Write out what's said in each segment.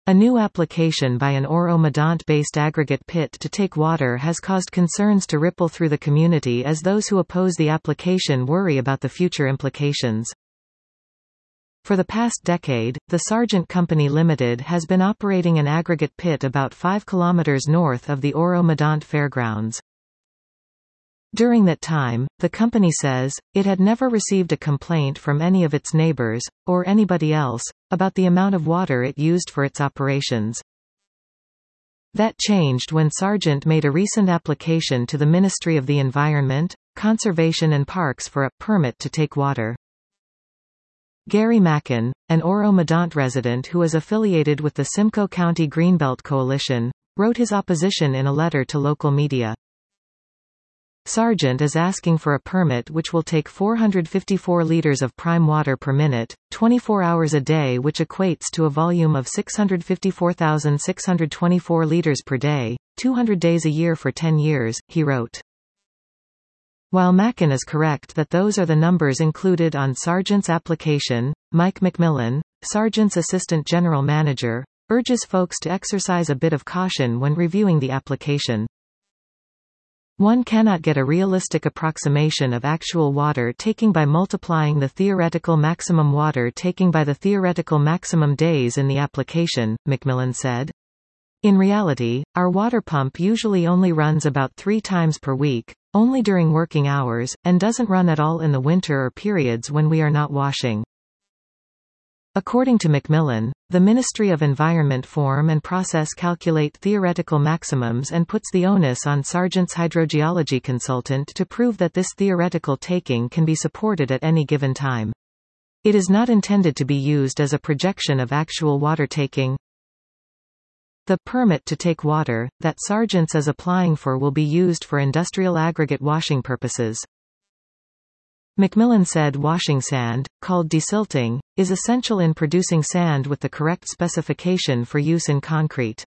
A new application by an Oro-Medonte-based aggregate pit to take water has caused concerns to ripple through the community as those who oppose the application worry about the future implications. For the past decade, the Sargent Company Limited has been operating an aggregate pit about 5 kilometers north of the Oro-Medonte Fairgrounds. During that time, the company says, it had never received a complaint from any of its neighbors, or anybody else, about the amount of water it used for its operations. That changed when Sargent made a recent application to the Ministry of the Environment, Conservation and Parks for a permit to take water. Gary Mackin, an Oro-Medonte resident who is affiliated with the Simcoe County Greenbelt Coalition, wrote his opposition in a letter to local media. Sargent is asking for a permit which will take 454 liters of prime water per minute, 24 hours a day, which equates to a volume of 654,624 liters per day, 200 days a year for 10 years, he wrote. While Mackin is correct that those are the numbers included on Sargent's application, Mike McMillan, Sargent's assistant general manager, urges folks to exercise a bit of caution when reviewing the application. One cannot get a realistic approximation of actual water taking by multiplying the theoretical maximum water taking by the theoretical maximum days in the application, McMillan said. In reality, our water pump usually only runs about 3 times per week, only during working hours, and doesn't run at all in the winter or periods when we are not washing. According to McMillan, the Ministry of Environment form and process calculate theoretical maximums and puts the onus on Sargent's hydrogeology consultant to prove that this theoretical taking can be supported at any given time. It is not intended to be used as a projection of actual water taking. The permit to take water, that Sargent's is applying for will be used for industrial aggregate washing purposes. McMillan said washing sand, called desilting, is essential in producing sand with the correct specification for use in concrete.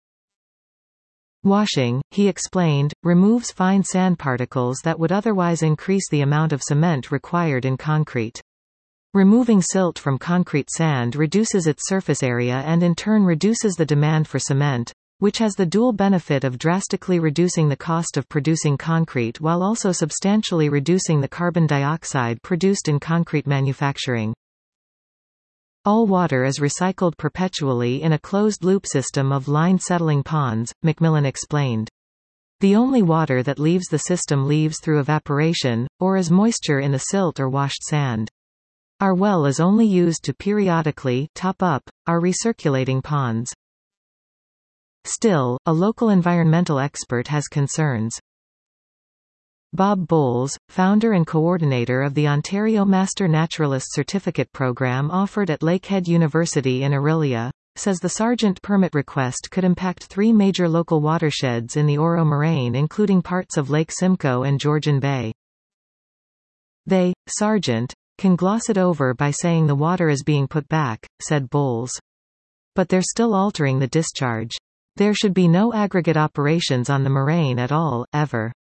Washing, he explained, removes fine sand particles that would otherwise increase the amount of cement required in concrete. Removing silt from concrete sand reduces its surface area and in turn reduces the demand for cement, which has the dual benefit of drastically reducing the cost of producing concrete while also substantially reducing the carbon dioxide produced in concrete manufacturing. All water is recycled perpetually in a closed-loop system of line settling ponds, McMillan explained. The only water that leaves the system leaves through evaporation, or as moisture in the silt or washed sand. Our well is only used to periodically top up our recirculating ponds. Still, a local environmental expert has concerns. Bob Bowles, founder and coordinator of the Ontario Master Naturalist Certificate Program offered at Lakehead University in Orillia, says the Sargent permit request could impact 3 major local watersheds in the Oro Moraine including parts of Lake Simcoe and Georgian Bay. They, Sargent, can gloss it over by saying the water is being put back, said Bowles. But they're still altering the discharge. There should be no aggregate operations on the moraine at all, ever.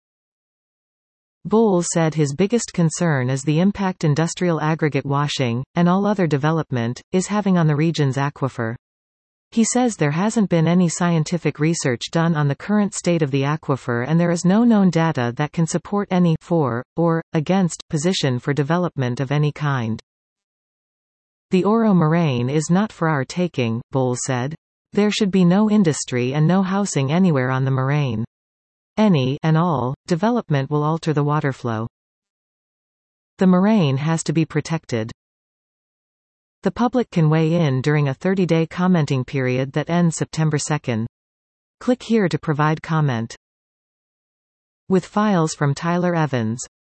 Bowles said his biggest concern is the impact industrial aggregate washing, and all other development, is having on the region's aquifer. He says there hasn't been any scientific research done on the current state of the aquifer and there is no known data that can support any for, or, against, position for development of any kind. The Oro Moraine is not for our taking, Bowles said. There should be no industry and no housing anywhere on the moraine. Any and all development will alter the water flow. The moraine has to be protected. The public can weigh in during a 30-day commenting period that ends September 2. Click here to provide comment. With files from Tyler Evans.